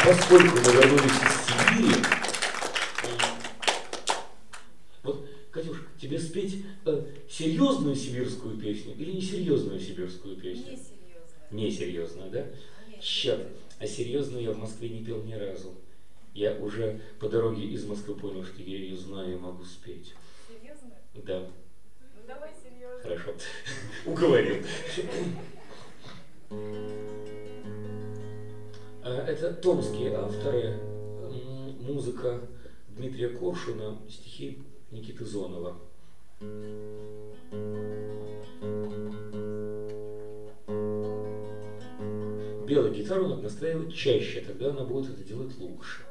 поскольку мы вернулись из Сибири, вот, Катюш, тебе спеть серьезную сибирскую песню или несерьезную сибирскую песню? Несерьезную. Несерьезную, да? Черт, а серьезную я в Москве не пел ни разу. Я уже по дороге из Москвы понял, что я ее знаю и могу спеть. Серьезную? Да. Ну давай серьезно. Хорошо. Уговорил. Это томские авторы, музыка Дмитрия Коршуна, стихи Никиты Зонова. Белую гитару надо настраивать чаще, тогда она будет это делать лучше.